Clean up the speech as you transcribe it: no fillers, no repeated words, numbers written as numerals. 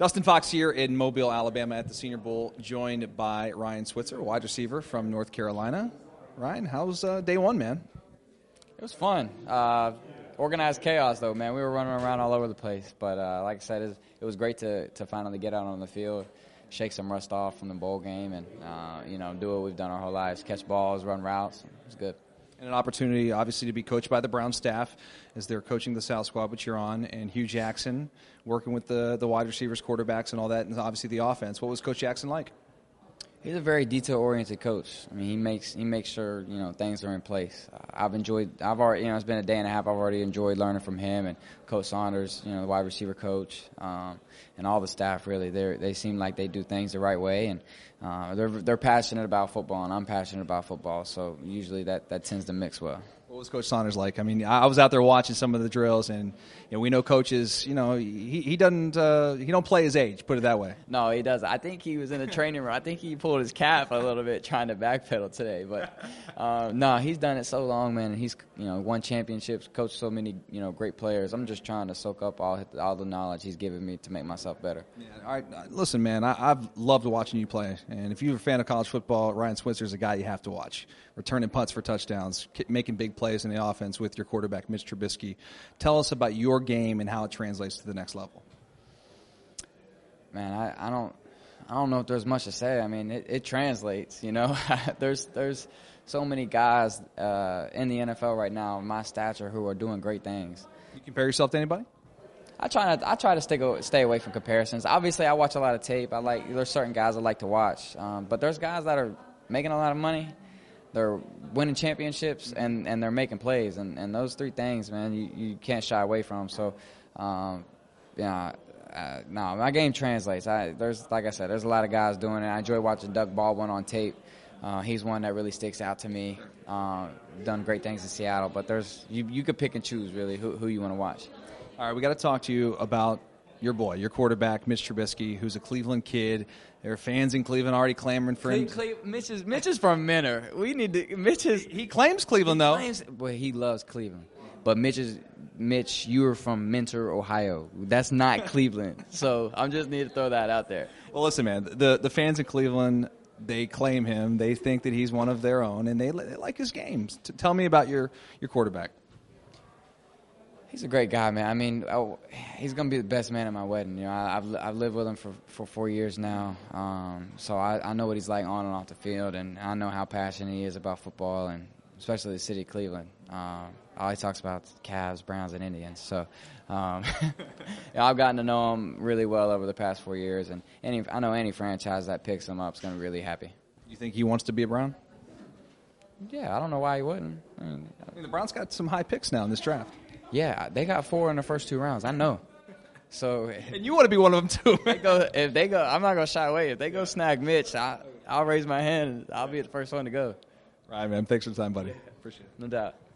Dustin Fox here in Mobile, Alabama at the Senior Bowl, joined by Ryan Switzer, wide receiver from North Carolina. Ryan, how's day one, man? It was fun. Organized chaos, though, man. We were running around all over the place. But like I said, it was great to finally get out on the field, shake some rust off from the bowl game, and do what we've done our whole lives, catch balls, run routes. It was good. And an opportunity, obviously, to be coached by the Brown staff as they're coaching the South Squad, which you're on, and Hugh Jackson working with the wide receivers, quarterbacks, and all that, and obviously the offense. What was Coach Jackson like? He's a very detail-oriented coach. I mean, he makes sure things are in place. I've already it's been a day and a half. I've already enjoyed learning from him and Coach Saunders, the wide receiver coach, and all the staff. Really, they seem like they do things the right way, and they're passionate about football, and I'm passionate about football. So usually that tends to mix well. What was Coach Saunders like? I mean, I was out there watching some of the drills, and we know coaches. He don't play his age. Put it that way. No, he doesn't. I think he was in the training room. I think he pulled his calf a little bit trying to backpedal today. But no, he's done it so long, man. And he's won championships, coached so many great players. I'm just trying to soak up all the knowledge he's given me to make myself better. Yeah. All right, listen, man. I've loved watching you play, and if you're a fan of college football, Ryan Switzer is a guy you have to watch. Returning punts for touchdowns, making big plays in the offense with your quarterback, Mitch Trubisky. Tell us about your game and how it translates to the next level. Man, I don't know if there's much to say. I mean, it translates. There's so many guys in the NFL right now, my stature, who are doing great things. You compare yourself to anybody? I try to stay away from comparisons. Obviously, I watch a lot of tape. There's certain guys I like to watch, but there's guys that are making a lot of money. They're winning championships, and they're making plays. And those three things, man, you can't shy away from. So, no, my game translates. Like I said, there's a lot of guys doing it. I enjoy watching Doug Baldwin on tape. He's one that really sticks out to me. Done great things in Seattle. But you could pick and choose, really, who you want to watch. All right, we got to talk to you about your boy, your quarterback, Mitch Trubisky, who's a Cleveland kid. There are fans in Cleveland already clamoring for him. Mitch is from Mentor. He claims Cleveland, though. He loves Cleveland. But Mitch, you are from Mentor, Ohio. That's not Cleveland. So I just need to throw that out there. Well, listen, man, the fans in Cleveland, they claim him. They think that he's one of their own, and they like his games. Tell me about your quarterback. He's a great guy, man. I mean, he's going to be the best man at my wedding. I've lived with him for 4 years now, so I know what he's like on and off the field, and I know how passionate he is about football, and especially the city of Cleveland. All he talks about is Cavs, Browns, and Indians. So I've gotten to know him really well over the past 4 years, and I know any franchise that picks him up is going to be really happy. You think he wants to be a Brown? Yeah, I don't know why he wouldn't. I mean, the Browns got some high picks now in this draft. Yeah, they got 4 in the first 2 rounds. I know. So, and you want to be one of them too. If they go, I'm not gonna shy away. If they go snag Mitch, I'll raise my hand. And I'll be the first one to go. Right, man. Thanks for the time, buddy. Appreciate it. No doubt.